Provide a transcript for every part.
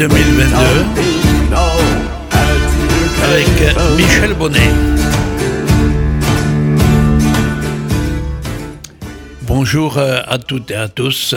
2022 avec Michel Bonnet. Bonjour à toutes et à tous.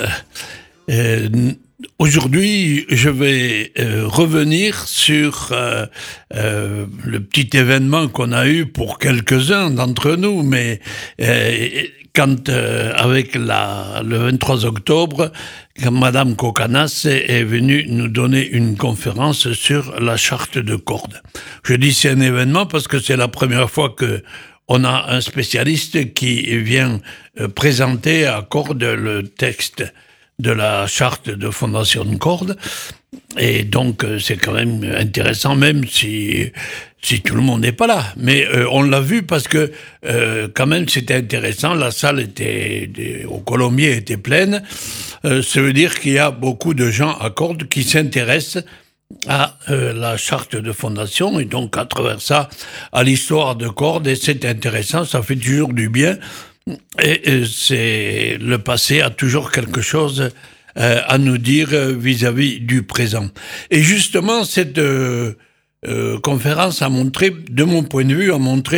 Aujourd'hui, je vais revenir sur le petit événement qu'on a eu pour quelques-uns d'entre nous, mais quand avec le 23 octobre, quand Madame Kokanas est venue nous donner une conférence sur la charte de Cordes. Je dis c'est un événement parce que c'est la première fois que on a un spécialiste qui vient présenter à Cordes le texte de la charte de fondation de Cordes. Et donc, c'est quand même intéressant, même si tout le monde n'est pas là. Mais on l'a vu parce que, quand même, c'était intéressant. La salle au Colombier était pleine. Ça veut dire qu'il y a beaucoup de gens à Cordes qui s'intéressent à la charte de fondation et donc à travers ça à l'histoire de Cordes, et c'est intéressant, ça fait toujours du bien, et c'est le passé a toujours quelque chose à nous dire vis-à-vis du présent. Et justement cette conférence a montré, de mon point de vue,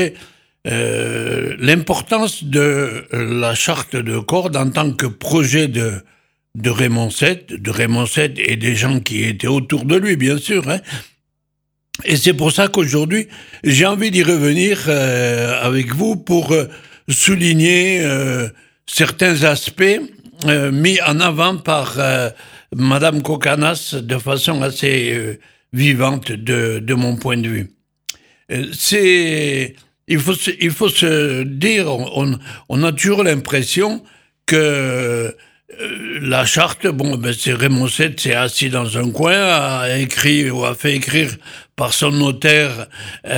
l'importance de la charte de Cordes en tant que projet de Raymond VII et des gens qui étaient autour de lui, bien sûr. Hein. Et c'est pour ça qu'aujourd'hui, j'ai envie d'y revenir avec vous pour souligner certains aspects mis en avant par Madame Kokanas de façon assez vivante de mon point de vue. Il faut se dire, on a toujours l'impression que la charte, c'est Raymond VII s'est assis dans un coin, a fait écrire par son notaire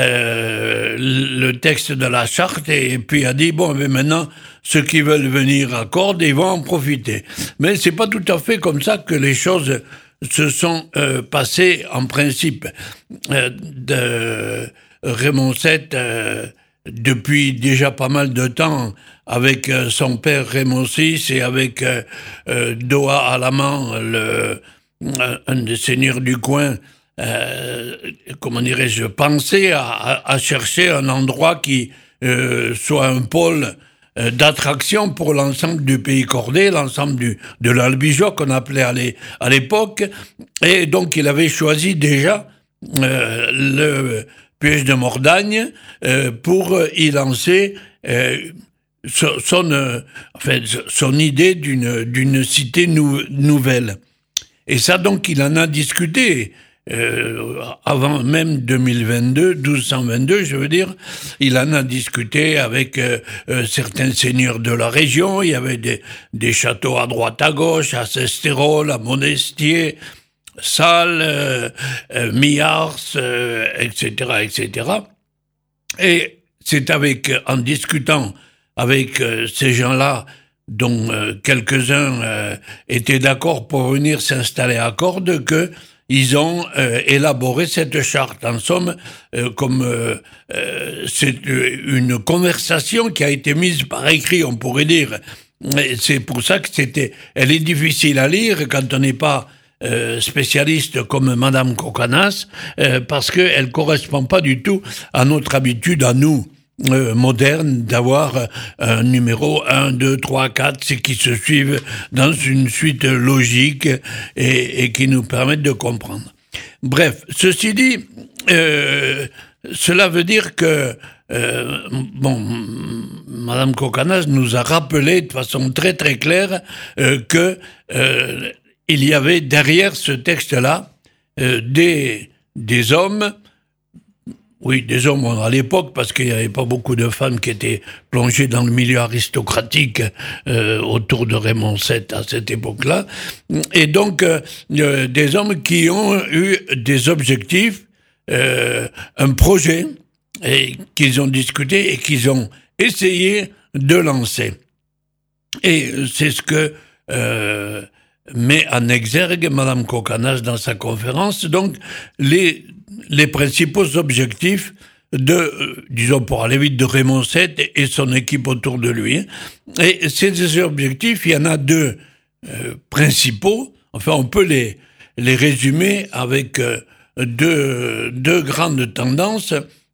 le texte de la charte et puis a dit maintenant ceux qui veulent venir à Cordes, ils vont en profiter. Mais c'est pas tout à fait comme ça que les choses se sont passées en principe. De Raymond VII, depuis déjà pas mal de temps, avec son père Raymond VI et avec Doha Alaman, un des seigneurs du coin, pensait à chercher un endroit qui soit un pôle d'attraction pour l'ensemble du pays cordé, l'ensemble de l'Albigeois qu'on appelait à l'époque, et donc il avait choisi déjà le Puech de Mordagne pour y lancer son idée d'une cité nouvelle. Et ça, donc, il en a discuté avant même 1222, je veux dire. Il en a discuté avec certains seigneurs de la région. Il y avait des châteaux à droite à gauche, à Sestérol, à Monestier, Salles, Miars, etc., etc. Et c'est en discutant avec ces gens-là, dont quelques-uns étaient d'accord pour venir s'installer à Cordes, qu'ils ont élaboré cette charte. En somme, c'est une conversation qui a été mise par écrit, on pourrait dire. Et c'est pour ça que elle est difficile à lire quand on n'est pas spécialiste comme Madame Kokanas, parce qu'elle correspond pas du tout à notre habitude, à nous, moderne, d'avoir un numéro 1, 2, 3, 4, c'est qui se suivent dans une suite logique et qui nous permettent de comprendre. Bref, ceci dit, cela veut dire que Madame Kokanas nous a rappelé de façon très très claire que il y avait derrière ce texte-là des hommes. Oui, des hommes à l'époque, parce qu'il n'y avait pas beaucoup de femmes qui étaient plongées dans le milieu aristocratique autour de Raymond VII à cette époque-là. Et donc, des hommes qui ont eu des objectifs, un projet, et qu'ils ont discuté et qu'ils ont essayé de lancer. Et c'est ce que met en exergue Madame Kokanas dans sa conférence. Donc, les principaux objectifs disons pour aller vite, de Raymond VII et son équipe autour de lui. Et ces objectifs, il y en a deux principaux. Enfin, on peut les résumer avec deux grandes tendances.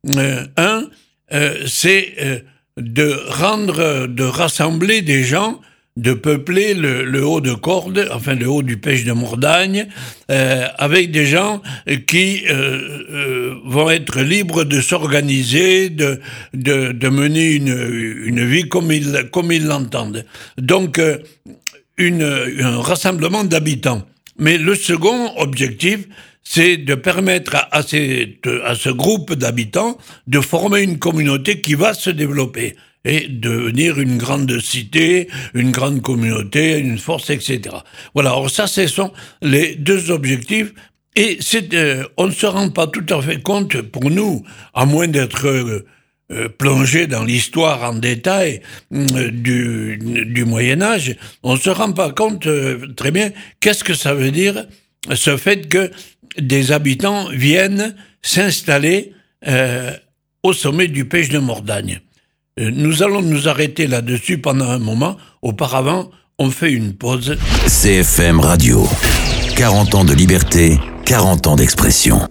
C'est de rassembler des gens, de peupler le haut de corde, enfin le haut du Pech de Mordagne, avec des gens qui vont être libres de s'organiser, de mener une vie comme ils l'entendent. Donc, un rassemblement d'habitants. Mais le second objectif, c'est de permettre à ce groupe d'habitants de former une communauté qui va se développer et devenir une grande cité, une grande communauté, une force, etc. Voilà, alors ça, ce sont les deux objectifs. Et on ne se rend pas tout à fait compte, pour nous, à moins d'être plongé dans l'histoire en détail du Moyen-Âge, on ne se rend pas compte très bien qu'est-ce que ça veut dire, ce fait que des habitants viennent s'installer au sommet du Pech de Mordagne. Nous allons nous arrêter là-dessus pendant un moment. Auparavant, on fait une pause. CFM Radio. 40 ans de liberté, 40 ans d'expression.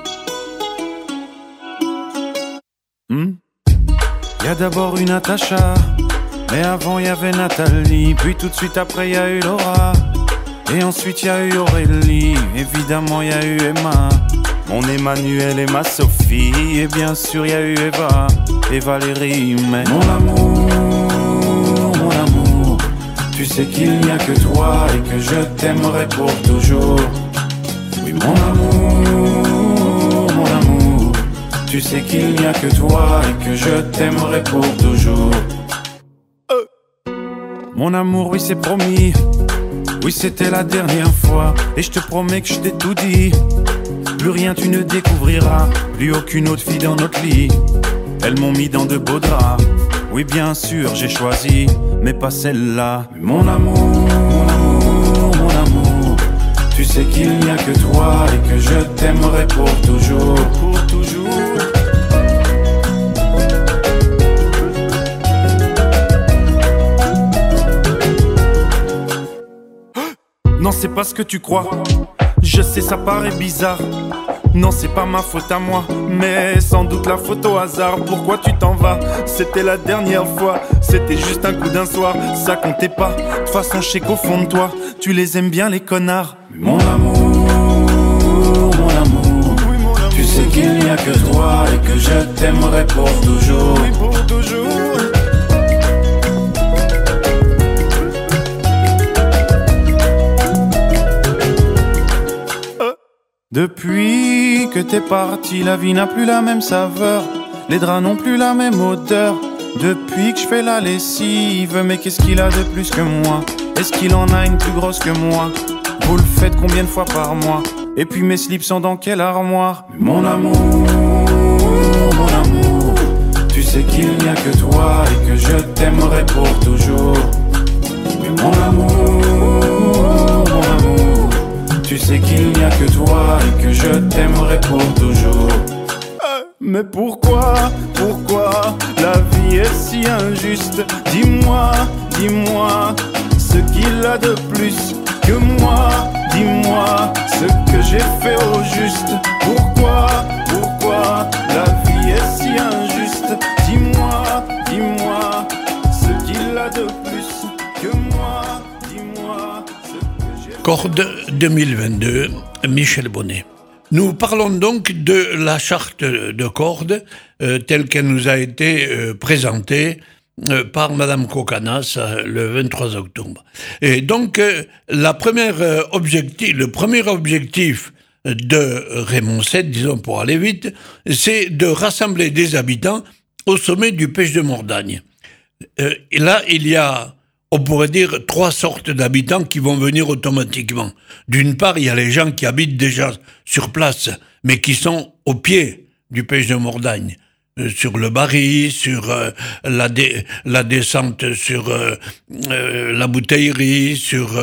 Y a d'abord eu Natacha, mais avant y avait Nathalie, puis tout de suite après y a eu Laura, et ensuite y a eu Aurélie, évidemment y a eu Emma, mon Emmanuel et ma Sophie, et bien sûr y a eu Eva et Valérie, mais mon amour, tu sais qu'il n'y a que toi et que je t'aimerai pour toujours. Oui mon amour, tu sais qu'il n'y a que toi et que je t'aimerai pour toujours. Mon amour, oui c'est promis, oui c'était la dernière fois, et je te promets que je t'ai tout dit. Plus rien tu ne découvriras, plus aucune autre fille dans notre lit. Elles m'ont mis dans de beaux draps, oui bien sûr j'ai choisi, mais pas celle-là. Mon amour, tu sais qu'il n'y a que toi et que je t'aimerai pour toujours, pour toujours. Non, c'est pas ce que tu crois. Je sais, ça paraît bizarre. Non, c'est pas ma faute à moi, mais sans doute la faute au hasard. Pourquoi tu t'en vas? C'était la dernière fois. C'était juste un coup d'un soir, ça comptait pas. De toute façon, je sais qu'au fond de toi, tu les aimes bien les connards. Mon amour, oui, mon amour, tu sais qu'il n'y a que toi et que je t'aimerai pour toujours. Oui, pour toujours. Depuis que t'es parti, la vie n'a plus la même saveur. Les draps n'ont plus la même odeur. Depuis que je fais la lessive, mais qu'est-ce qu'il a de plus que moi? Est-ce qu'il en a une plus grosse que moi? Vous le faites combien de fois par mois? Et puis mes slips sont dans quelle armoire? Mon amour, tu sais qu'il n'y a que toi et que je t'aimerai pour toujours. Mon amour, tu sais qu'il n'y a que toi et que je t'aimerai pour toujours. Mais pourquoi la vie est si injuste? Dis-moi, ce qu'il a de plus que moi. Dis-moi ce que j'ai fait au juste. Pourquoi la vie est si injuste? Dis-moi ce qu'il a de plus que moi. Dis-moi ce que j'ai fait. Corde 2022, Michel Bonnet. Nous parlons donc de la charte de Corde telle qu'elle nous a été présentée par Madame Kokanas le 23 octobre. Et donc, le premier objectif de Raymond VII, disons pour aller vite, c'est de rassembler des habitants au sommet du Pech de Mordagne. Et là, il y a, on pourrait dire, 3 sortes d'habitants qui vont venir automatiquement. D'une part, il y a les gens qui habitent déjà sur place, mais qui sont au pied du Pech de Mordagne, sur le Barry, sur la descente sur la bouteillerie,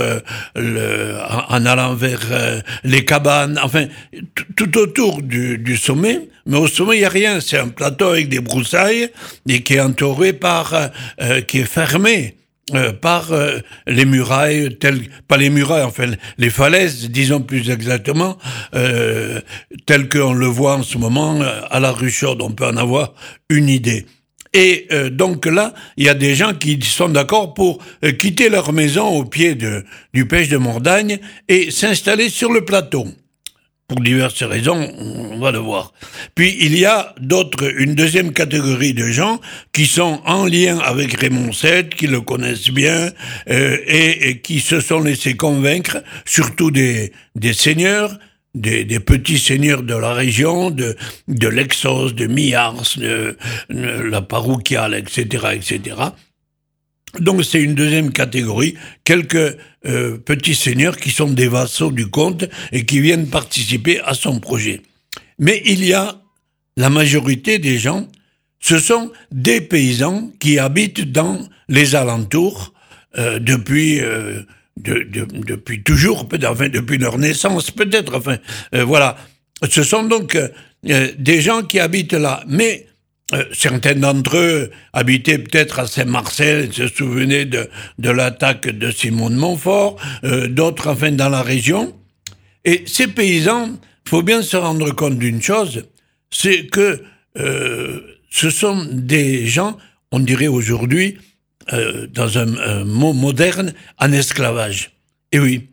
en allant vers les cabanes, enfin, tout autour du sommet. Mais au sommet, il n'y a rien. C'est un plateau avec des broussailles et qui est entouré qui est fermé par les murailles, pas les murailles, enfin les falaises, disons plus exactement, telles qu'on le voit en ce moment à la rue Chaude. On peut en avoir une idée. Et donc là, il y a des gens qui sont d'accord pour quitter leur maison au pied du Pech de Mordagne et s'installer sur le plateau. Pour diverses raisons, on va le voir. Puis il y a une deuxième catégorie de gens qui sont en lien avec Raymond VII, qui le connaissent bien et qui se sont laissés convaincre, surtout des seigneurs, des petits seigneurs de la région, de l'Exos, de Millars, de la Paroquiale, etc., etc. Donc c'est une deuxième catégorie, quelques petits seigneurs qui sont des vassaux du comte et qui viennent participer à son projet. Mais il y a la majorité des gens, ce sont des paysans qui habitent dans les alentours depuis toujours, enfin depuis leur naissance peut-être, enfin voilà. Ce sont donc des gens qui habitent là, mais certains d'entre eux habitaient peut-être à Saint-Marcel, se souvenaient de l'attaque de Simon de Montfort, d'autres enfin dans la région. Et ces paysans, il faut bien se rendre compte d'une chose, c'est que ce sont des gens, on dirait aujourd'hui, dans un mot moderne, en esclavage. Et oui,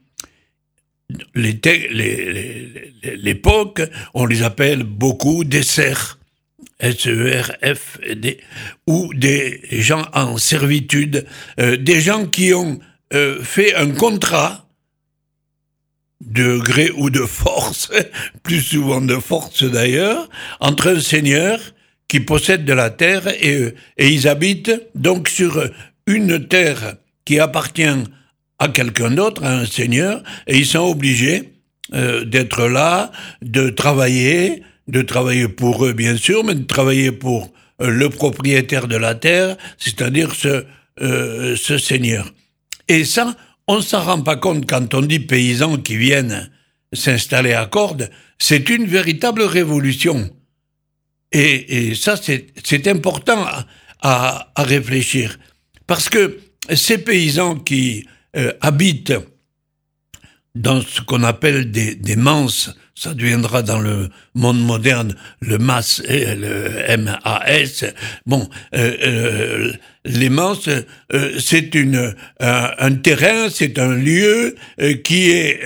l'époque, on les appelle beaucoup des serfs. S-E-R-F-D, ou des gens en servitude, des gens qui ont fait un contrat de gré ou de force, plus souvent de force d'ailleurs, entre un seigneur qui possède de la terre et ils habitent donc sur une terre qui appartient à quelqu'un d'autre, à un seigneur, et ils sont obligés d'être là, de travailler pour eux, bien sûr, mais de travailler pour le propriétaire de la terre, c'est-à-dire ce seigneur. Et ça, on ne s'en rend pas compte quand on dit paysans qui viennent s'installer à Cordes, c'est une véritable révolution. Et ça, c'est important à réfléchir. Parce que ces paysans qui habitent dans ce qu'on appelle des manses, ça deviendra dans le monde moderne le MAS, le M-A-S. Bon, les manses, c'est un terrain, c'est un lieu qui est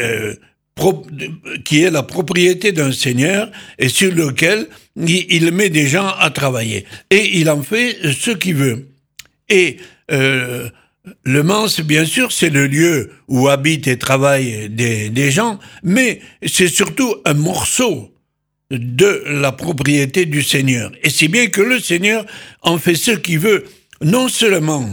la propriété d'un seigneur et sur lequel il met des gens à travailler. Et il en fait ce qu'il veut. Et le manse, bien sûr, c'est le lieu où habitent et travaillent des gens, mais c'est surtout un morceau de la propriété du Seigneur. Et si bien que le Seigneur en fait ce qu'il veut, non seulement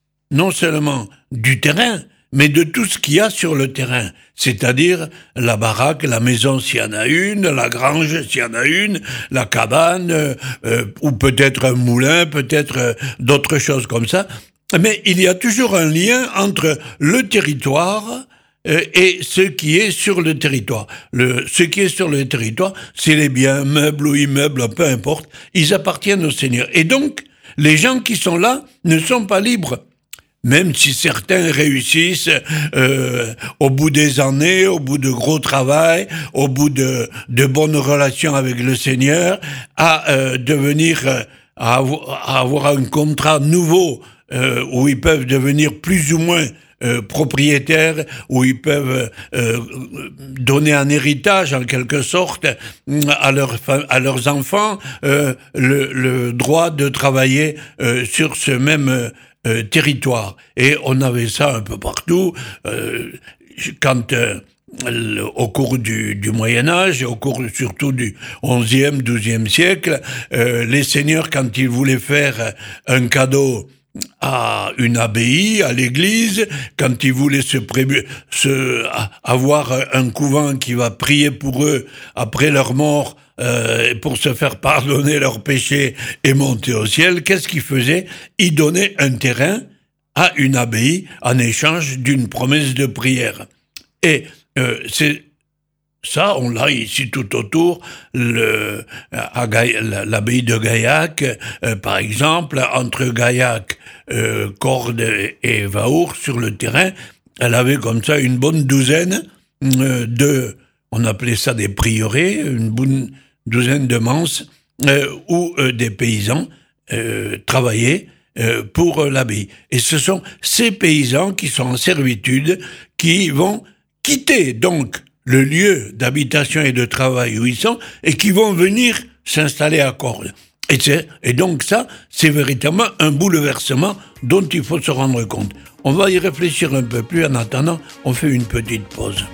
du terrain, mais de tout ce qu'il y a sur le terrain, c'est-à-dire la baraque, la maison s'il y en a une, la grange s'il y en a une, la cabane, ou peut-être un moulin, peut-être d'autres choses comme ça. Mais il y a toujours un lien entre le territoire et ce qui est sur le territoire. Ce qui est sur le territoire, c'est les biens, meubles ou immeubles, peu importe, ils appartiennent au Seigneur. Et donc, les gens qui sont là ne sont pas libres. Même si certains réussissent au bout des années, au bout de gros travail, au bout de bonnes relations avec le Seigneur, à avoir un contrat nouveau où ils peuvent devenir plus ou moins propriétaires, où ils peuvent donner un héritage en quelque sorte à leurs enfants, le droit de travailler sur ce même territoire. Et on avait ça un peu partout, quand au cours du Moyen-Âge, au cours surtout du XIe, XIIe siècle, les seigneurs, quand ils voulaient faire un cadeau à une abbaye, à l'église, quand ils voulaient avoir un couvent qui va prier pour eux après leur mort, pour se faire pardonner leurs péchés et monter au ciel, qu'est-ce qu'ils faisaient? Ils donnaient un terrain à une abbaye en échange d'une promesse de prière. Et Ça, on l'a ici tout autour, l'abbaye de Gaillac, par exemple, entre Gaillac, Cordes et Vaours sur le terrain, elle avait comme ça une bonne douzaine on appelait ça des prieurés, une bonne douzaine de manses, où des paysans travaillaient pour l'abbaye. Et ce sont ces paysans qui sont en servitude, qui vont quitter donc le lieu d'habitation et de travail où ils sont, et qui vont venir s'installer à Cordes. Et donc ça, c'est véritablement un bouleversement dont il faut se rendre compte. On va y réfléchir un peu plus. En attendant, on fait une petite pause.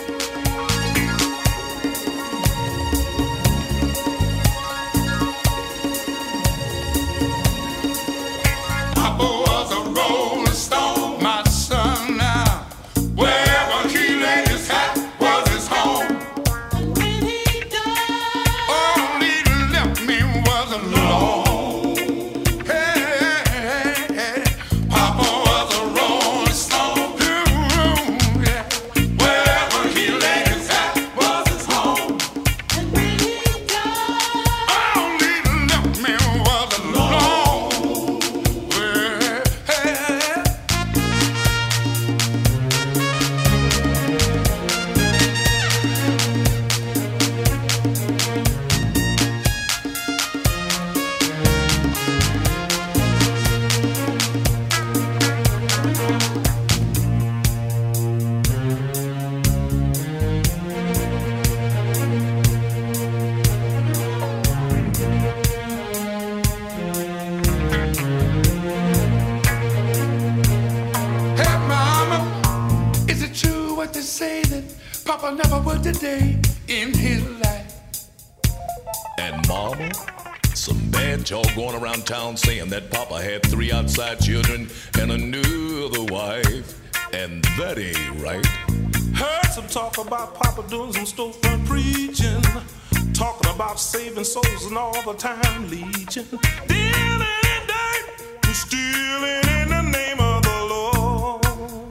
Town saying that Papa had 3 outside children and another wife, and that ain't right. Heard some talk about Papa doing some storefront preaching, talking about saving souls and all the time legion, dealing in dirt and stealing in the name of the Lord.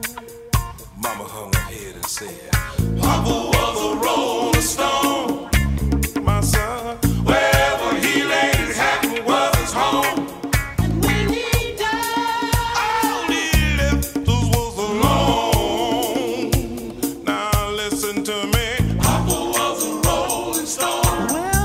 Mama hung her head and said, Papa was a rolling stone, my son. Wherever he laid his hat was his home. And when he died, all he left us was alone. Now listen to me. Papa was a rolling stone.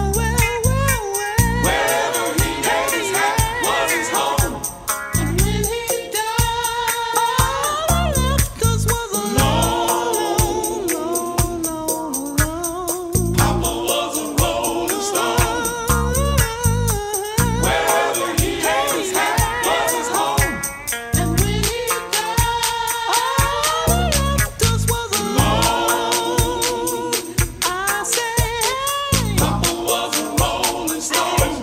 Wherever he laid his hat was his home. And when he died, all he left us was alone. Papa was a rolling stone. Wherever he laid his hat was his home. And when he died, all he left us was alone. I say, Papa was a rolling stone.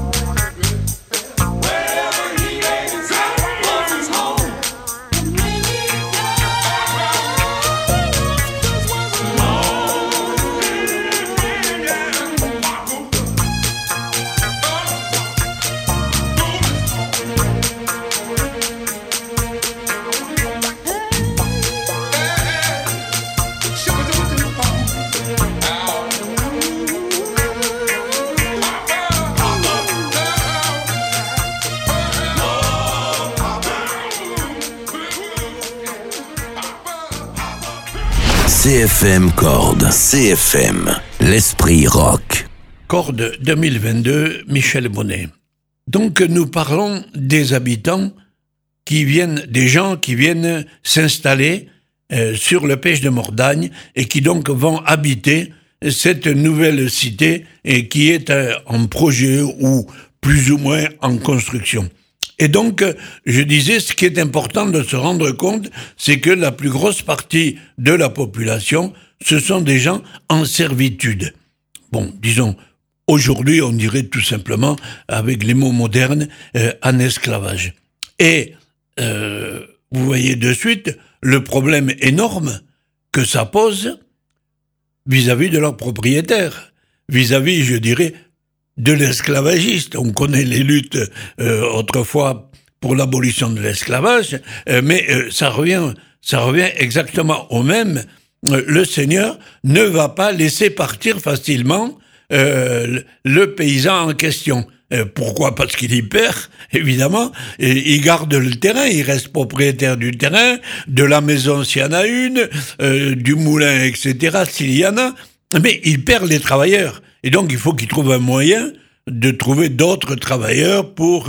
Wherever he laid his hat was his home. And when he died, all he left us was CFM Cordes, CFM, l'esprit rock. Cordes 2022, Michel Bonnet. Donc nous parlons des habitants des gens qui viennent s'installer sur le Pech de Mordagne et qui donc vont habiter cette nouvelle cité et qui est en projet ou plus ou moins en construction. Et donc, je disais, ce qui est important de se rendre compte, c'est que la plus grosse partie de la population, ce sont des gens en servitude. Bon, disons, aujourd'hui, on dirait tout simplement, avec les mots modernes, en esclavage. Et vous voyez de suite le problème énorme que ça pose vis-à-vis de leurs propriétaires, vis-à-vis, je dirais, de l'esclavagiste. On connaît les luttes autrefois pour l'abolition de l'esclavage, mais ça revient exactement au même le seigneur ne va pas laisser partir facilement le paysan en question. Pourquoi ? Parce qu'il y perd, évidemment. Et il garde le terrain, il reste propriétaire du terrain, de la maison s'il y en a une, du moulin, etc., s'il y en a. Mais il perd les travailleurs. Et donc, il faut qu'il trouve un moyen de trouver d'autres travailleurs pour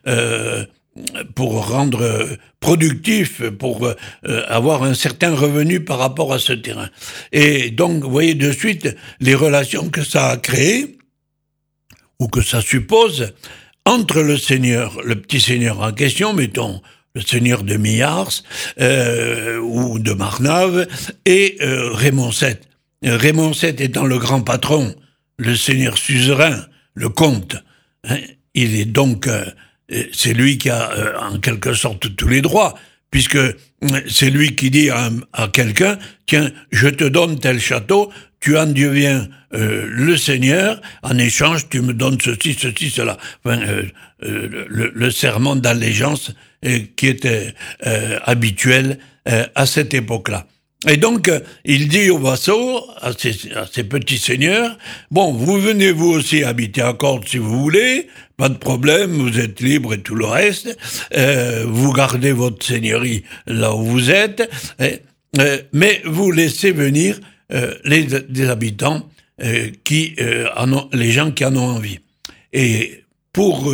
rendre productif, pour avoir un certain revenu par rapport à ce terrain. Et donc, vous voyez de suite les relations que ça a créées, ou que ça suppose, entre le seigneur, le petit seigneur en question, mettons le seigneur de Millars ou de Marnave, et Raymond VII. Raymond VII étant le grand patron, le seigneur suzerain, le comte, hein, il est donc... c'est lui qui a en quelque sorte tous les droits, puisque c'est lui qui dit à quelqu'un, tiens, je te donne tel château, tu en deviens le seigneur, en échange tu me donnes ceci, cela. Enfin, le serment d'allégeance qui était habituel à cette époque-là. Et donc, il dit aux vassaux, à ces petits seigneurs, bon, vous venez vous aussi habiter à Cordes si vous voulez, pas de problème, vous êtes libres et tout le reste, vous gardez votre seigneurie là où vous êtes, mais vous laissez venir les habitants les gens qui en ont envie. Et pour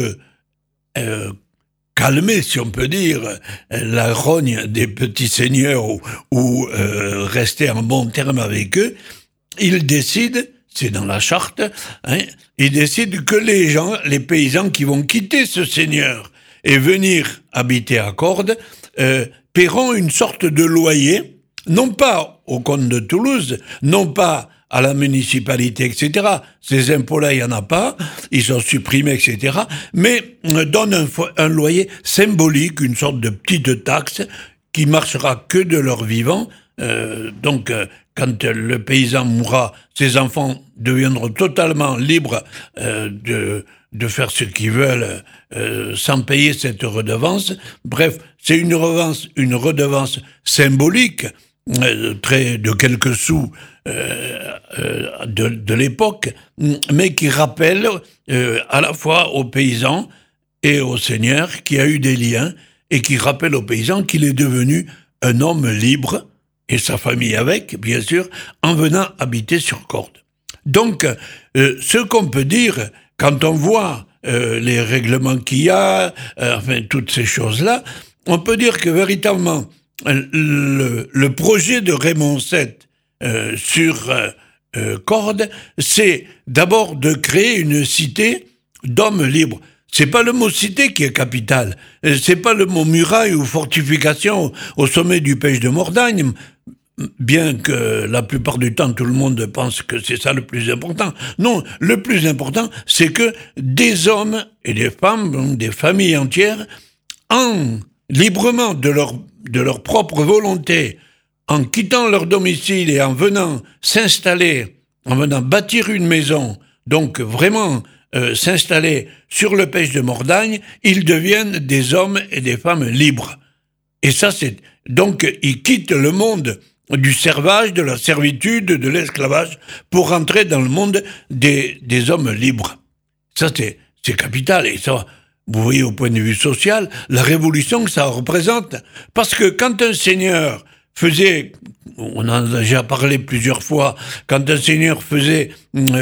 calmer, si on peut dire, la rogne des petits seigneurs ou rester en bon terme avec eux, il décide, c'est dans la charte, hein, il décide que les paysans qui vont quitter ce seigneur et venir habiter à Cordes, paieront une sorte de loyer, non pas au comte de Toulouse, non pas à la municipalité, etc. Ces impôts-là, il n'y en a pas, ils sont supprimés, etc. Mais donne un loyer symbolique, une sorte de petite taxe qui marchera que de leur vivant. Donc, quand le paysan mourra, ses enfants deviendront totalement libres de faire ce qu'ils veulent sans payer cette redevance. Bref, c'est une redevance symbolique, de quelques sous de l'époque, mais qui rappelle à la fois aux paysans et au seigneur qui a eu des liens, et qui rappelle aux paysans qu'il est devenu un homme libre, et sa famille avec, bien sûr, en venant habiter sur Cordes. Donc, ce qu'on peut dire, quand on voit les règlements qu'il y a, enfin, toutes ces choses-là, on peut dire que véritablement, le projet de Raymond VII sur Cordes, c'est d'abord de créer une cité d'hommes libres. C'est pas le mot cité qui est capital, c'est pas le mot muraille ou fortification au sommet du Pech de Mordagne, bien que la plupart du temps tout le monde pense que c'est ça le plus important. Non, le plus important, c'est que des hommes et des femmes, des familles entières, librement de leur propre volonté, en quittant leur domicile et en venant s'installer, en venant bâtir une maison, donc vraiment s'installer sur le Pech de Mordagne, ils deviennent des hommes et des femmes libres. Et ça, donc, ils quittent le monde du servage, de la servitude, de l'esclavage, pour rentrer dans le monde des hommes libres. Ça, c'est capital. Et ça, vous voyez, au point de vue social, la révolution que ça représente. Parce que quand un seigneur faisait, on en a déjà parlé plusieurs fois, quand un seigneur faisait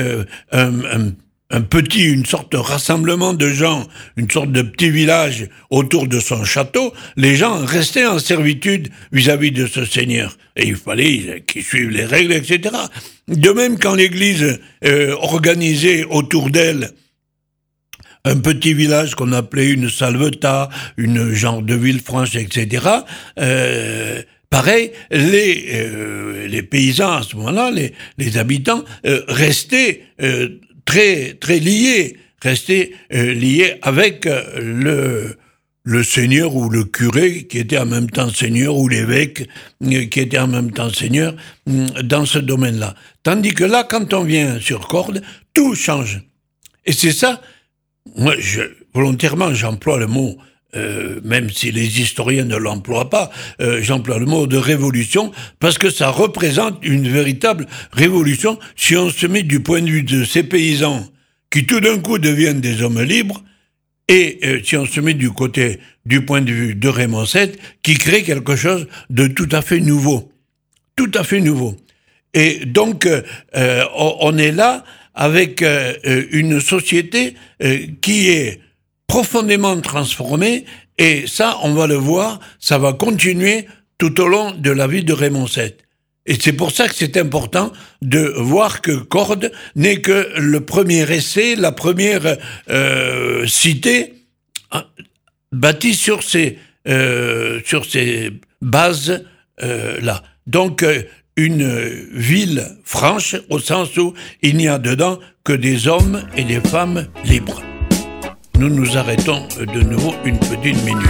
une sorte de rassemblement de gens, une sorte de petit village autour de son château, les gens restaient en servitude vis-à-vis de ce seigneur. Et il fallait qu'ils suivent les règles, etc. De même, quand l'Église organisait autour d'elle un petit village qu'on appelait une salvetat, une genre de Villefranche, etc., pareil, les paysans à ce moment-là, les habitants, restaient très, très liés avec le seigneur ou le curé qui était en même temps seigneur, ou l'évêque qui était en même temps seigneur dans ce domaine-là. Tandis que là, quand on vient sur Cordes, tout change. Et c'est ça, moi, volontairement, j'emploie le mot même si les historiens ne l'emploient pas, j'emploie le mot de révolution, parce que ça représente une véritable révolution si on se met du point de vue de ces paysans qui tout d'un coup deviennent des hommes libres, et si on se met du point de vue de Raymond VII, qui crée quelque chose de tout à fait nouveau. Tout à fait nouveau. Et donc, on est là avec une société qui est profondément transformée, et ça, on va le voir, ça va continuer tout au long de la vie de Raymond VII. Et c'est pour ça que c'est important de voir que Cordes n'est que le premier essai, la première cité bâtie sur ces bases là. Donc une ville franche au sens où il n'y a dedans que des hommes et des femmes libres. Nous nous arrêtons de nouveau une petite minute.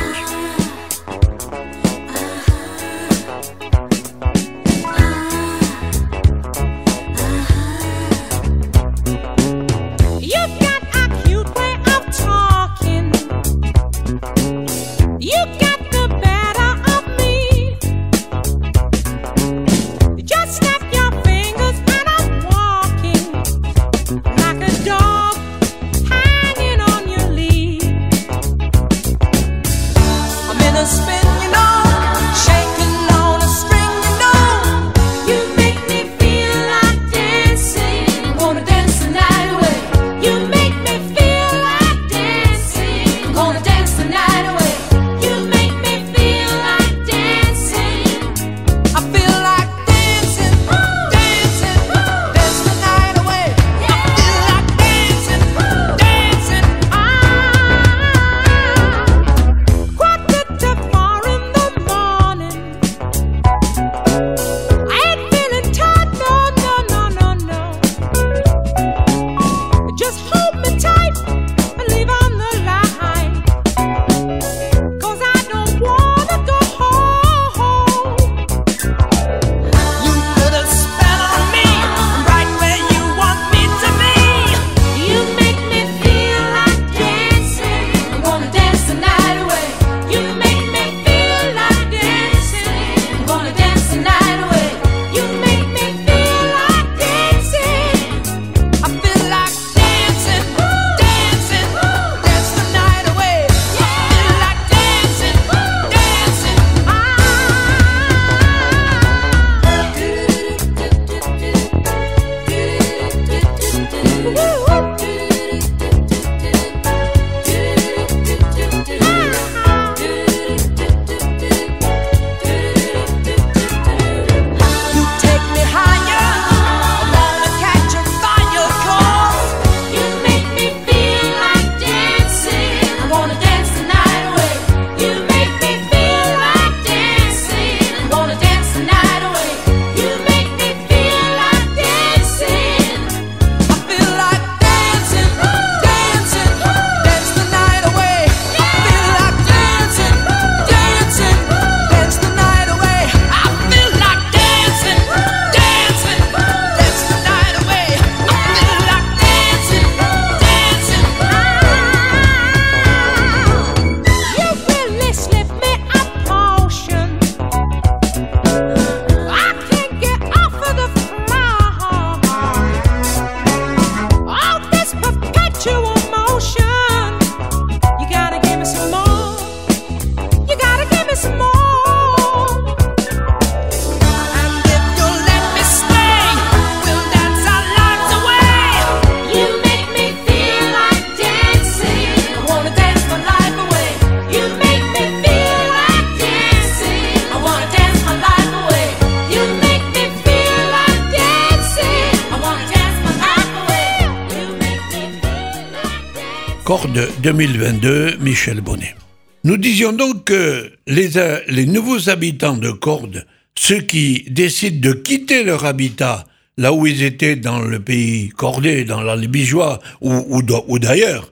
Cordes 2022, Michel Bonnet. Nous disions donc que les nouveaux habitants de Cordes, ceux qui décident de quitter leur habitat, là où ils étaient dans le pays cordé, dans l'Albigeois ou d'ailleurs,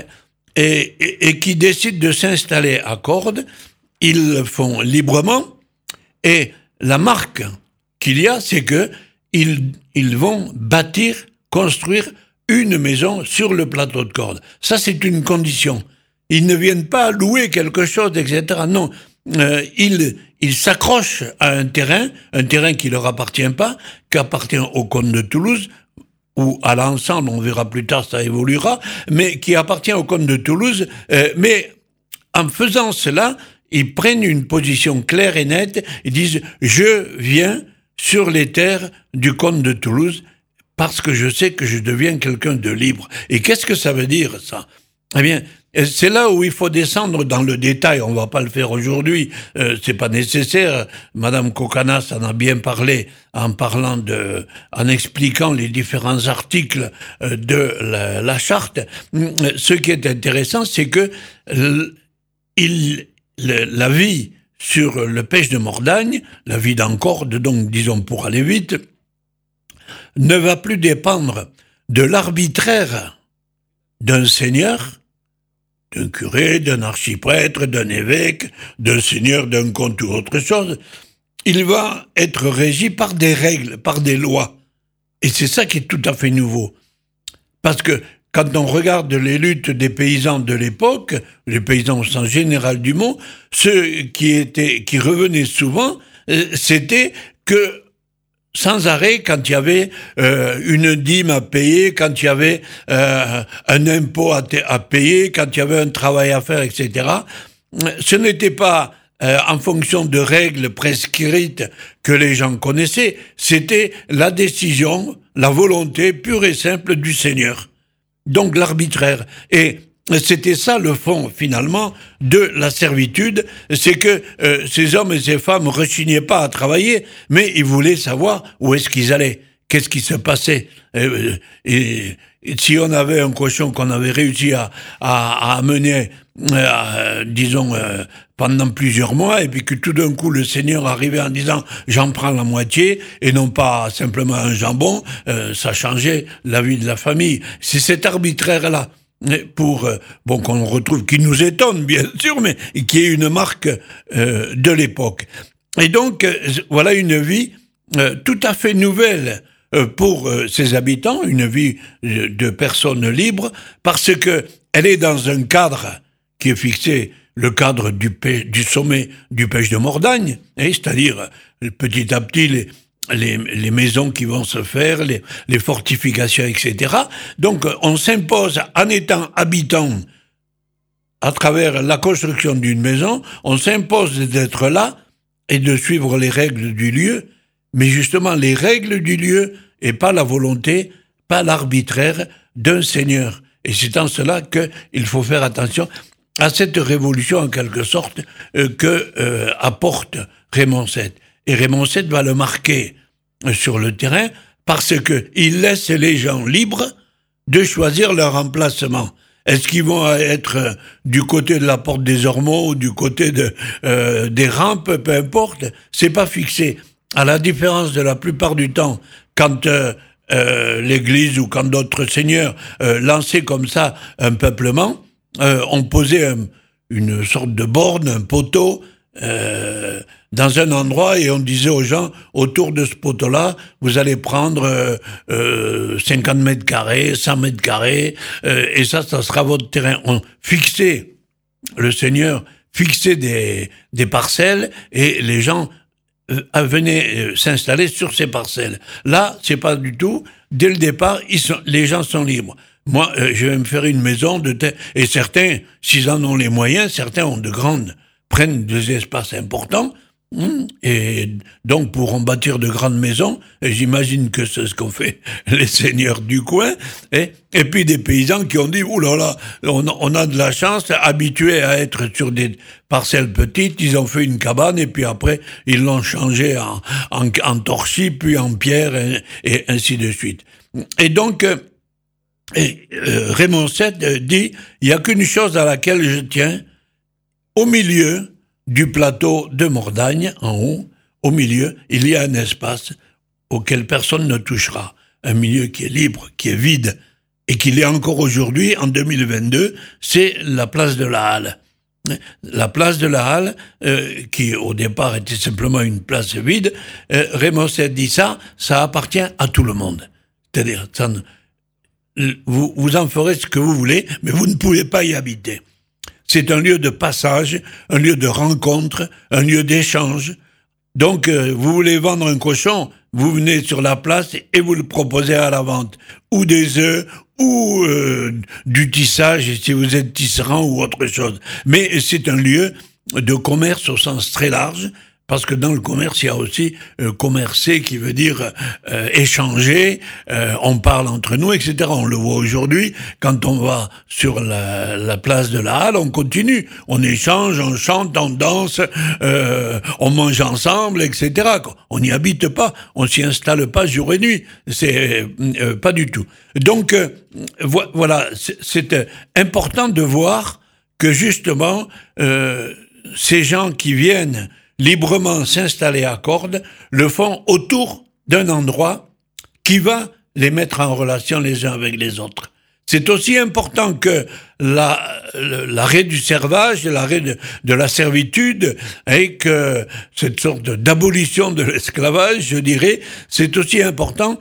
et qui décident de s'installer à Cordes, ils le font librement, et la marque qu'il y a, c'est que ils vont bâtir, construire une maison sur le plateau de Cordes. Ça, c'est une condition. Ils ne viennent pas louer quelque chose, etc. Non, ils s'accrochent à un terrain qui leur appartient pas, qui appartient au comte de Toulouse, ou à l'ensemble, on verra plus tard, ça évoluera, mais qui appartient au comte de Toulouse, mais en faisant cela, ils prennent une position claire et nette, ils disent « je viens sur les terres du comte de Toulouse parce que je sais que je deviens quelqu'un de libre ». Et qu'est-ce que ça veut dire, ça ? Eh bien, c'est là où il faut descendre dans le détail. On va pas le faire aujourd'hui, c'est pas nécessaire. Madame Kokanas en a bien parlé en expliquant les différents articles de la charte. Ce qui est intéressant, c'est que la vie sur le pêche de Mordagne, la vie d'Encorde, donc disons pour aller vite, ne va plus dépendre de l'arbitraire d'un seigneur, d'un curé, d'un archiprêtre, d'un évêque, d'un seigneur, d'un comte ou autre chose. Il va être régi par des règles, par des lois. Et c'est ça qui est tout à fait nouveau. Parce que quand on regarde les luttes des paysans de l'époque, les paysans au sens général du mot, ceux qui revenaient souvent, c'était que sans arrêt, quand il y avait une dîme à payer, quand il y avait un impôt à payer, quand il y avait un travail à faire, etc., ce n'était pas en fonction de règles prescrites que les gens connaissaient, c'était la décision, la volonté pure et simple du Seigneur. Donc l'arbitraire. Et c'était ça le fond, finalement, de la servitude, c'est que ces hommes et ces femmes rechignaient pas à travailler, mais ils voulaient savoir où est-ce qu'ils allaient, qu'est-ce qui se passait. Et si on avait un cochon qu'on avait réussi à amener, disons, pendant plusieurs mois, et puis que tout d'un coup le Seigneur arrivait en disant « j'en prends la moitié », et non pas simplement un jambon, ça changeait la vie de la famille. C'est cet arbitraire-là. Qu'on retrouve, qui nous étonne bien sûr, mais qui est une marque de l'époque. Et donc, voilà une vie tout à fait nouvelle pour ses habitants, une vie de personnes libres, parce que elle est dans un cadre qui est fixé, le cadre du sommet du pêche de Mordagne, c'est-à-dire petit à petit les maisons qui vont se faire, les fortifications, etc. Donc, on s'impose, en étant habitant, à travers la construction d'une maison, on s'impose d'être là et de suivre les règles du lieu, mais justement les règles du lieu et pas la volonté, pas l'arbitraire d'un seigneur. Et c'est en cela qu'il faut faire attention à cette révolution, en quelque sorte, que apporte Raymond VII. Et Raymond VII va le marquer sur le terrain parce que il laisse les gens libres de choisir leur emplacement. Est-ce qu'ils vont être du côté de la porte des Ormeaux ou du côté des rampes, peu importe, c'est pas fixé. À la différence de la plupart du temps, quand l'Église ou quand d'autres seigneurs lançaient comme ça un peuplement, on posait une sorte de borne, un poteau, dans un endroit et on disait aux gens, autour de ce poteau-là, vous allez prendre 50 mètres carrés, 100 mètres carrés, et ça sera votre terrain. On fixait, le Seigneur fixait des parcelles et les gens venaient s'installer sur ces parcelles. Là, c'est pas du tout. Dès le départ, les gens sont libres. Moi, je vais me faire une maison et certains, s'ils en ont les moyens, certains ont prennent des espaces importants, et donc pourront bâtir de grandes maisons, et j'imagine que c'est ce qu'ont fait les seigneurs du coin, et puis des paysans qui ont dit, oulala, on a de la chance, habitués à être sur des parcelles petites, ils ont fait une cabane, et puis après, ils l'ont changé en torchis, puis en pierre, et ainsi de suite. Et donc, Raymond VII dit, il n'y a qu'une chose à laquelle je tiens, au milieu du plateau de Mordagne, en haut, au milieu, il y a un espace auquel personne ne touchera. Un milieu qui est libre, qui est vide, et qui l'est encore aujourd'hui, en 2022, c'est la place de la Halle. La place de la Halle, qui au départ était simplement une place vide, Raymond VII dit ça appartient à tout le monde. C'est-à-dire, vous en ferez ce que vous voulez, mais vous ne pouvez pas y habiter. c'est un lieu de passage, un lieu de rencontre, un lieu d'échange. Donc, vous voulez vendre un cochon, vous venez sur la place et vous le proposez à la vente. Ou des œufs, ou du tissage, si vous êtes tisserand ou autre chose. Mais c'est un lieu de commerce au sens très large, parce que dans le commerce, il y a aussi commercer qui veut dire échanger, on parle entre nous, etc. On le voit aujourd'hui, quand on va sur la place de la Halle, on continue. On échange, on chante, on danse, on mange ensemble, etc. On n'y habite pas, on s'y installe pas jour et nuit. C'est pas du tout. Donc, voilà, c'est important de voir que justement, ces gens qui viennent librement s'installer à Cordes, le font autour d'un endroit qui va les mettre en relation les uns avec les autres. C'est aussi important que l'arrêt du servage, l'arrêt de la servitude, et que cette sorte d'abolition de l'esclavage, je dirais, c'est aussi important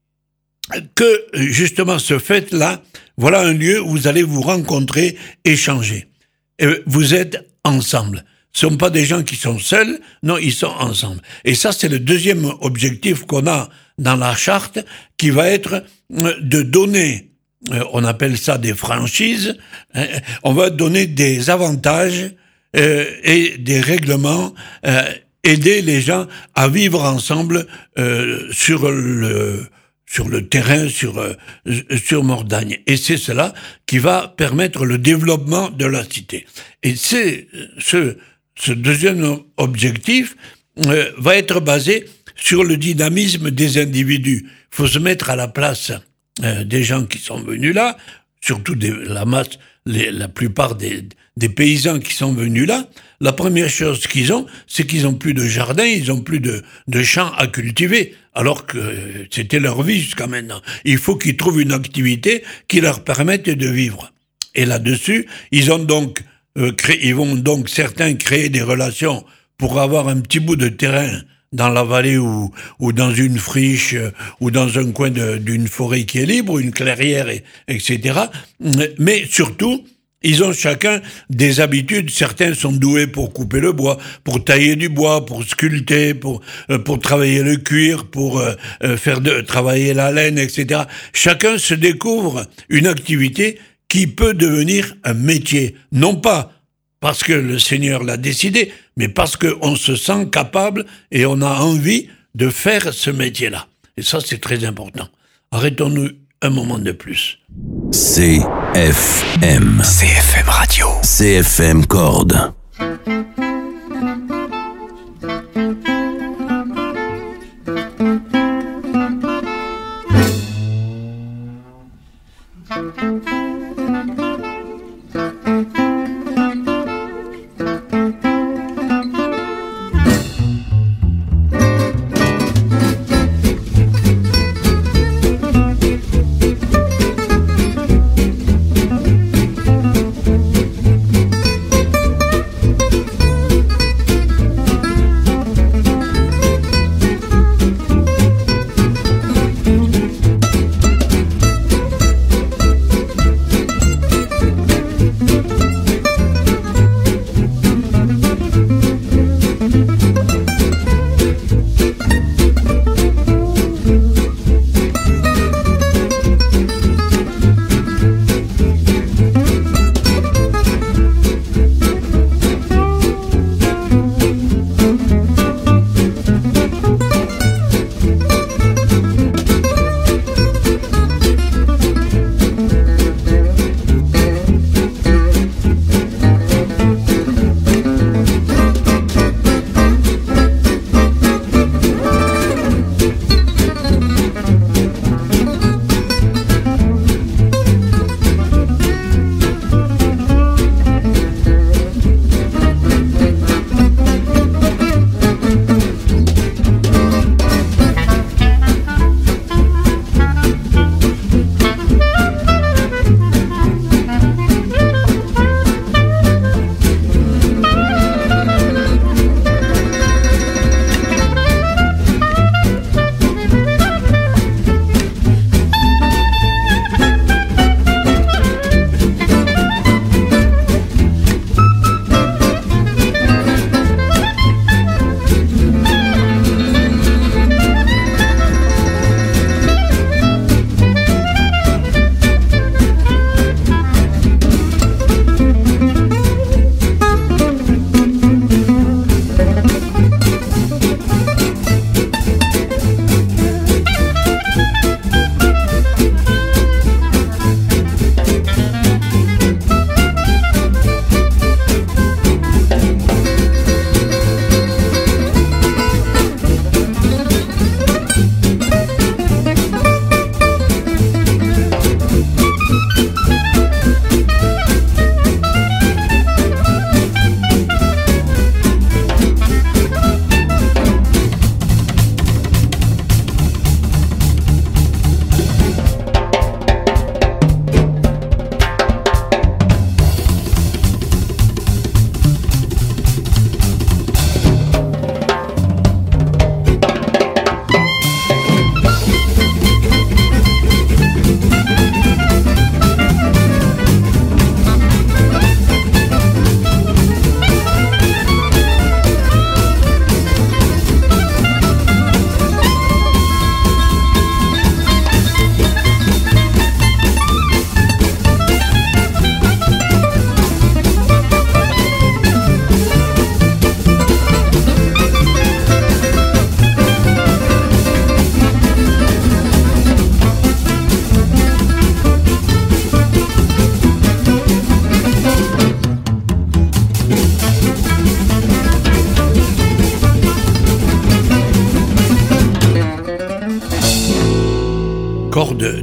que, justement, ce fait-là, voilà un lieu où vous allez vous rencontrer, échanger. Et vous êtes ensemble. Ce ne sont pas des gens qui sont seuls, non, ils sont ensemble. Et ça, c'est le deuxième objectif qu'on a dans la charte, qui va être de donner, on appelle ça des franchises, on va donner des avantages et des règlements, aider les gens à vivre ensemble sur le terrain, sur Mordagne. Et c'est cela qui va permettre le développement de la cité. Et c'est ce deuxième objectif va être basé sur le dynamisme des individus. Il faut se mettre à la place des gens qui sont venus là, surtout la plupart des paysans qui sont venus là. La première chose qu'ils ont, c'est qu'ils n'ont plus de jardin, ils n'ont plus de champs à cultiver, alors que c'était leur vie jusqu'à maintenant. Il faut qu'ils trouvent une activité qui leur permette de vivre. Et là-dessus, ils vont donc certains créer des relations pour avoir un petit bout de terrain dans la vallée ou dans une friche ou dans un coin d'une forêt qui est libre, une clairière, etc. Mais surtout, ils ont chacun des habitudes. Certains sont doués pour couper le bois, pour tailler du bois, pour sculpter, pour travailler le cuir, pour travailler la laine, etc. Chacun se découvre une activité qui peut devenir un métier. Non pas parce que le Seigneur l'a décidé, mais parce qu'on se sent capable et on a envie de faire ce métier-là. Et ça, c'est très important. Arrêtons-nous un moment de plus. CFM Radio. CFM Cordes.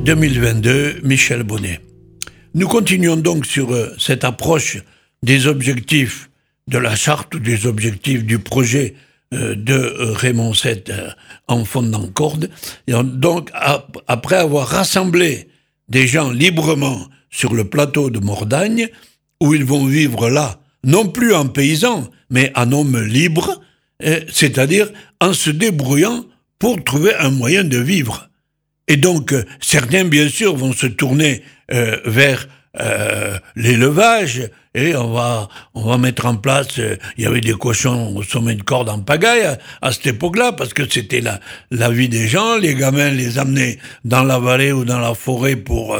2022, Michel Bonnet. Nous continuons donc sur cette approche des objectifs de la charte ou des objectifs du projet de Raymond VII en fondant Cordes. Et donc, après avoir rassemblé des gens librement sur le plateau de Mordagne, où ils vont vivre là, non plus en paysans, mais en hommes libres, c'est-à-dire en se débrouillant pour trouver un moyen de vivre. Et donc, certains, bien sûr, vont se tourner vers l'élevage, et on va mettre en place, il y avait des cochons au sommet de Cordes en pagaille à cette époque-là, parce que c'était la vie des gens. Les gamins les amenaient dans la vallée ou dans la forêt pour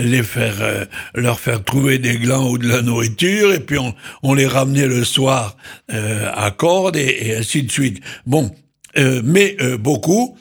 leur faire trouver des glands ou de la nourriture, et puis on les ramenait le soir à Cordes, et ainsi de suite. Bon, mais beaucoup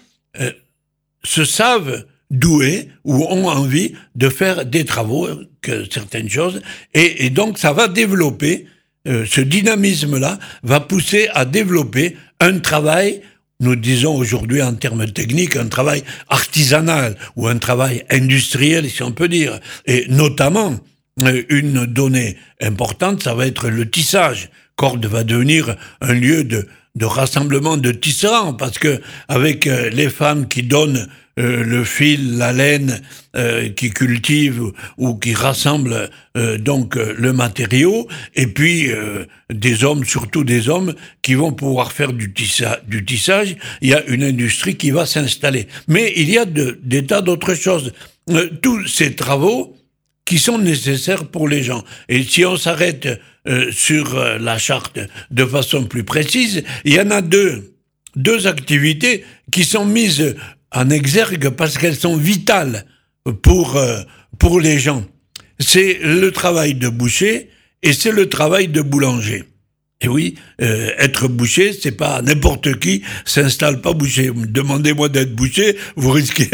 se savent doués ou ont envie de faire des travaux, certaines choses, et donc ça va développer, ce dynamisme-là va pousser à développer un travail, nous disons aujourd'hui en termes techniques, un travail artisanal ou un travail industriel, si on peut dire, et notamment une donnée importante, ça va être le tissage. Cordes va devenir un lieu de rassemblement de tissants, parce que avec les femmes qui donnent le fil, la laine, qui cultivent ou qui rassemblent donc le matériau, et puis des hommes, surtout des hommes, qui vont pouvoir faire du tissage, il y a une industrie qui va s'installer. Mais il y a des tas d'autres choses. Tous ces travaux qui sont nécessaires pour les gens. Et si on s'arrête sur la charte de façon plus précise, il y en a deux activités qui sont mises en exergue parce qu'elles sont vitales pour les gens. C'est le travail de boucher et c'est le travail de boulanger. Et oui, être boucher, c'est pas n'importe qui s'installe pas boucher. Demandez-moi d'être boucher, vous risquez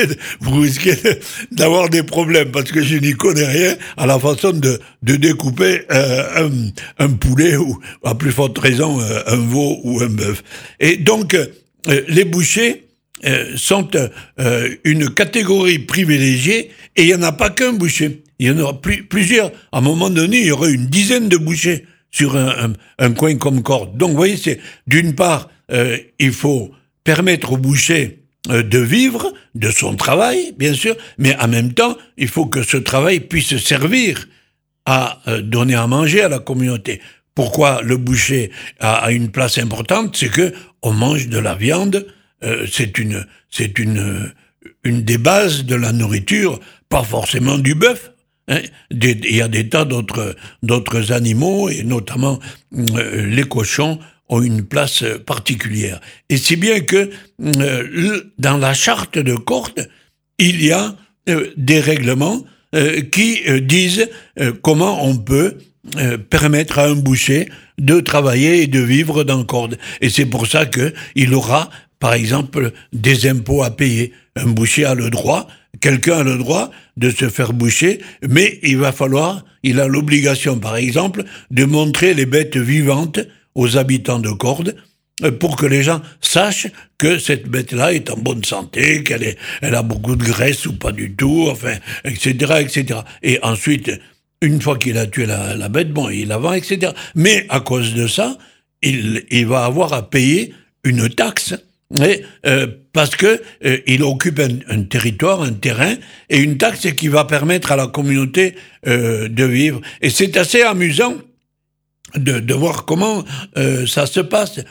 d'avoir des problèmes, parce que je n'y connais rien à la façon de découper un poulet ou, à plus forte raison, un veau ou un bœuf. Et donc, les bouchers sont une catégorie privilégiée, et il n'y en a pas qu'un boucher. Il y en aura plusieurs. À un moment donné, il y aura une dizaine de bouchers sur un coin comme Cordes. Donc, vous voyez, c'est d'une part, il faut permettre au boucher de vivre de son travail, bien sûr, mais en même temps, il faut que ce travail puisse servir à donner à manger à la communauté. Pourquoi le boucher a une place importante? C'est que on mange de la viande, c'est une des bases de la nourriture, pas forcément du bœuf. Il y a des tas d'autres animaux, et notamment les cochons ont une place particulière. Et si bien que dans la charte de Cordes, il y a des règlements qui disent comment on peut permettre à un boucher de travailler et de vivre dans Cordes. Et c'est pour ça qu'il aura, par exemple, des impôts à payer. Un boucher a le droit, quelqu'un a le droit de se faire boucher, mais il a l'obligation, par exemple, de montrer les bêtes vivantes aux habitants de Cordes, pour que les gens sachent que cette bête-là est en bonne santé, elle a beaucoup de graisse ou pas du tout, enfin, etc., etc. Et ensuite, une fois qu'il a tué la bête, bon, il la vend, etc. Mais à cause de ça, il va avoir à payer une taxe, parce que il occupe un territoire, un terrain, et une taxe qui va permettre à la communauté de vivre. Et c'est assez amusant de voir comment ça se passe.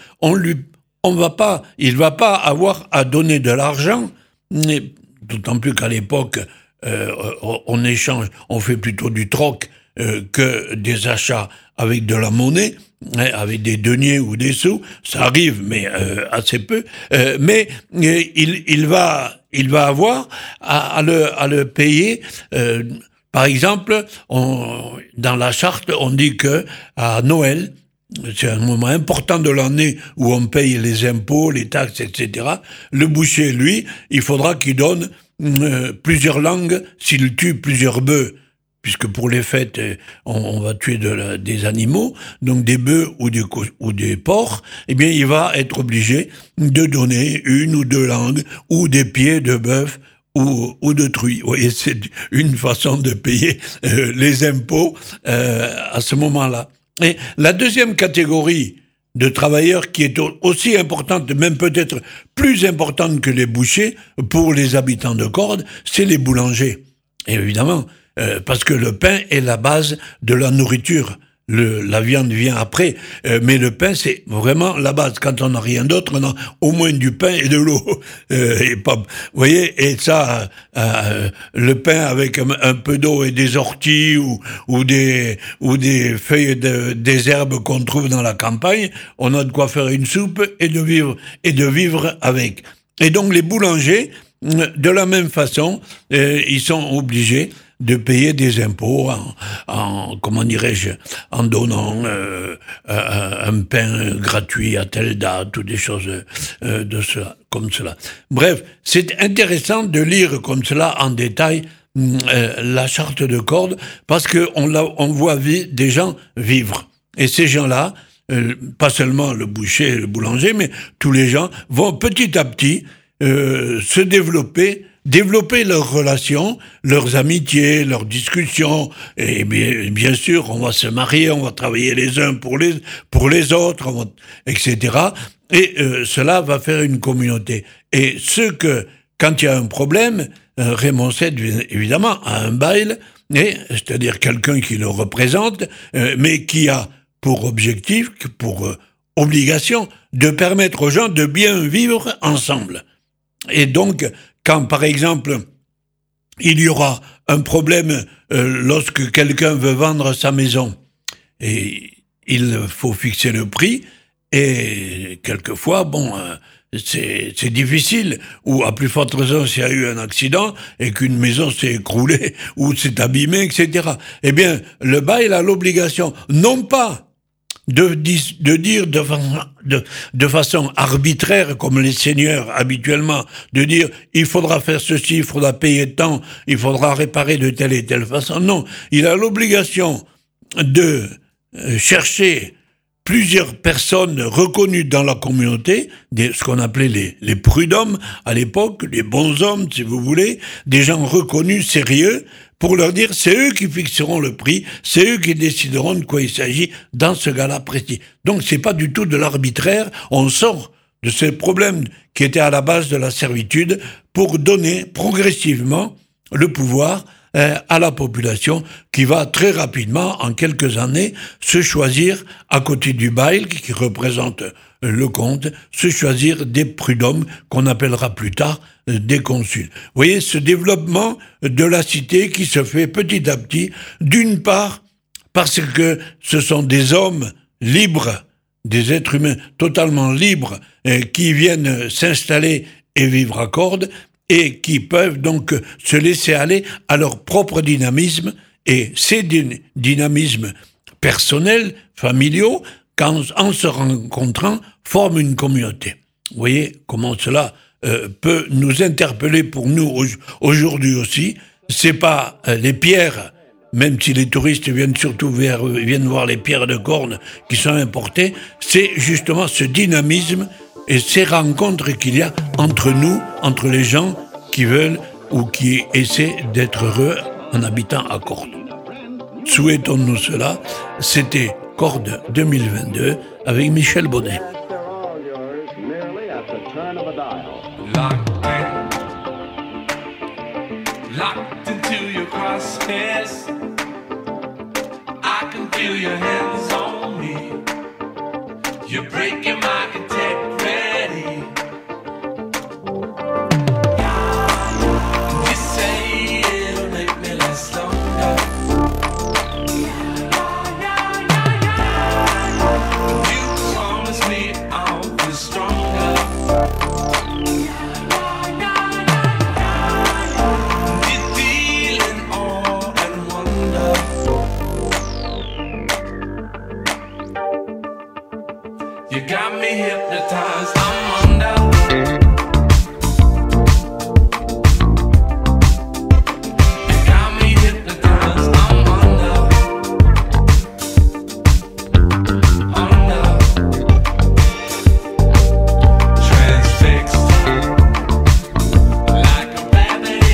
Il va pas avoir à donner de l'argent, d'autant plus qu'à l'époque, on échange, on fait plutôt du troc que des achats avec de la monnaie, avec des deniers ou des sous. Ça arrive, mais assez peu. Mais il va avoir à le payer. Par exemple, dans la charte, on dit que à Noël, c'est un moment important de l'année où on paye les impôts, les taxes, etc. Le boucher, lui, il faudra qu'il donne plusieurs langues s'il tue plusieurs bœufs, puisque pour les fêtes, on va tuer des animaux, donc des bœufs ou des porcs, eh bien, il va être obligé de donner une ou deux langues, ou des pieds de bœuf, ou d'autrui. Vous voyez, c'est une façon de payer les impôts à ce moment-là. Et la deuxième catégorie de travailleurs qui est aussi importante, même peut-être plus importante que les bouchers pour les habitants de Cordes, c'est les boulangers. Et évidemment, parce que le pain est la base de la nourriture. La viande vient après, mais le pain, c'est vraiment la base. Quand on n'a rien d'autre, on a au moins du pain et de l'eau. Et pas, vous voyez, et ça, le pain avec un peu d'eau et des orties ou des feuilles des herbes qu'on trouve dans la campagne, on a de quoi faire une soupe et de vivre avec. Et donc les boulangers, de la même façon, ils sont obligés de payer des impôts comment dirais-je, en donnant un pain gratuit à telle date ou des choses comme cela. Bref, c'est intéressant de lire comme cela en détail la charte de Cordes parce que on voit des gens vivre. Et ces gens-là, pas seulement le boucher et le boulanger, mais tous les gens vont petit à petit se développer leurs relations, leurs amitiés, leurs discussions, et bien sûr, on va se marier, on va travailler les uns pour les autres, etc. Et cela va faire une communauté. Et quand il y a un problème, Raymond VII, évidemment, a un bail, c'est-à-dire quelqu'un qui le représente, mais qui a pour objectif, pour obligation, de permettre aux gens de bien vivre ensemble. Et donc, quand, par exemple, il y aura un problème lorsque quelqu'un veut vendre sa maison, et il faut fixer le prix, et quelquefois, c'est difficile, ou à plus forte raison s'il y a eu un accident et qu'une maison s'est écroulée ou s'est abîmée, etc. Eh bien, le bail a l'obligation, non pas de dire de façon arbitraire, comme les seigneurs habituellement, de dire il faudra faire ceci, il faudra payer tant, il faudra réparer de telle et telle façon. Non, il a l'obligation de chercher plusieurs personnes reconnues dans la communauté, ce qu'on appelait les prud'hommes à l'époque, les bons hommes, si vous voulez, des gens reconnus, sérieux, pour leur dire c'est eux qui fixeront le prix, c'est eux qui décideront de quoi il s'agit dans ce cas-là précis. Donc c'est pas du tout de l'arbitraire, on sort de ces problèmes qui étaient à la base de la servitude pour donner progressivement le pouvoir à la population qui va très rapidement, en quelques années, se choisir, à côté du bail qui représente le comte, se choisir des prud'hommes qu'on appellera plus tard des consuls. Vous voyez ce développement de la cité qui se fait petit à petit, d'une part parce que ce sont des hommes libres, des êtres humains totalement libres qui viennent s'installer et vivre à Cordes, et qui peuvent donc se laisser aller à leur propre dynamisme, et ces dynamismes personnels, familiaux, en se rencontrant, forment une communauté. Vous voyez comment cela peut nous interpeller pour nous aujourd'hui aussi. C'est pas les pierres, même si les touristes viennent voir les pierres de Cordes qui sont importées, c'est justement ce dynamisme et ces rencontres qu'il y a entre nous, entre les gens qui veulent ou qui essaient d'être heureux en habitant à Cordes. Souhaitons-nous cela. C'était Cordes 2022 avec Michel Bonnet. Locked into your crosshairs, I can feel your hands on me. You're breaking my contact ready. You say it'll make me last longer. You promise me I'll be stronger. You're dealing awe and wonder. You got me hypnotized, I'm under. You got me hypnotized, I'm under. Transfixed, like a rabbit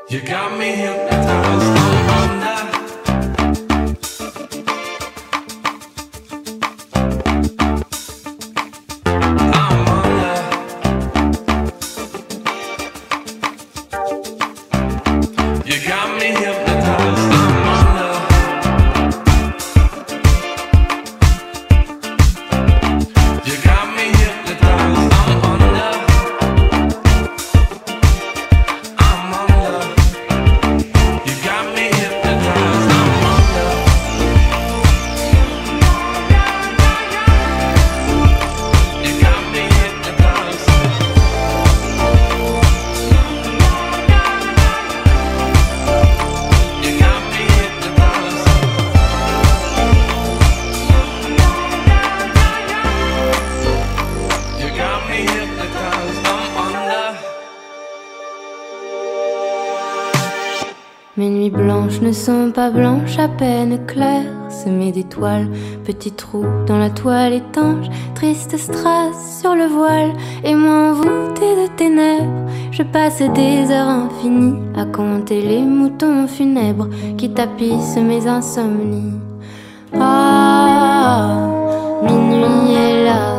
You got me hypnotized. I'm under. I'm under. You got me hypnotized. I'm under. You got me hypnotized. I'm under. I'm under. You got me hypnotized. I'm under. You got me hypnotized. You got me hypnotized. You got me hypnotized. I'm under. Mes nuits blanches ne sont pas blanches, à peine claires, semées d'étoiles, petits trous dans la toile étanche, triste strass sur le voile, et moi envoûtée de ténèbres, je passe des heures infinies à compter les moutons funèbres qui tapissent mes insomnies. Ah, minuit est là,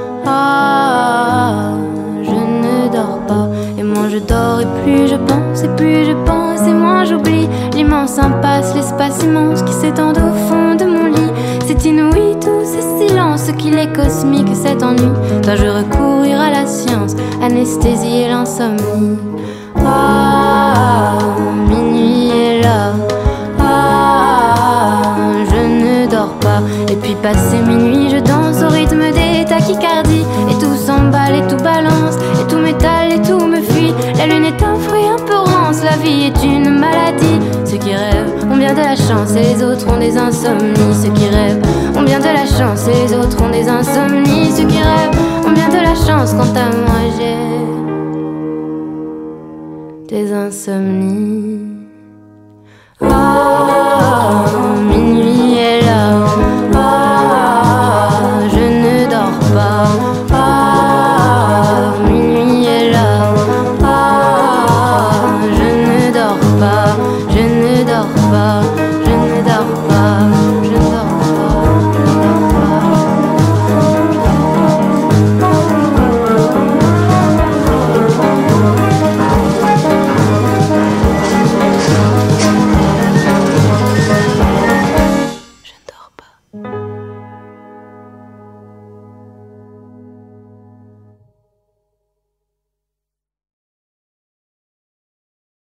ah, je ne dors pas, et moins je dors et plus je pense, et moins j'oublie l'immense impasse, l'espace immense qui s'étend au fond de mon lit. C'est inouï tout ce silence qu'il est cosmique, cet ennui. Dois-je recourir à la science, anesthésier l'insomnie? Ah, minuit est là, ah, je ne dors pas. Et puis passé minuit, je danse au rythme des tachycardies, et tout s'emballe et tout balance, et tout m'étale et tout me fuit. La lune est un fruit un peu rance, la vie est une maladie. Ceux qui rêvent ont bien de la chance et les autres ont des insomnies. Ceux qui rêvent ont bien de la chance et les autres ont des insomnies. Ceux qui rêvent ont bien de la chance, quant à moi j'ai des insomnies. Ah, minuit est là, ah, je ne dors pas. Ah, minuit est là, ah, je ne dors pas, je ne dors pas.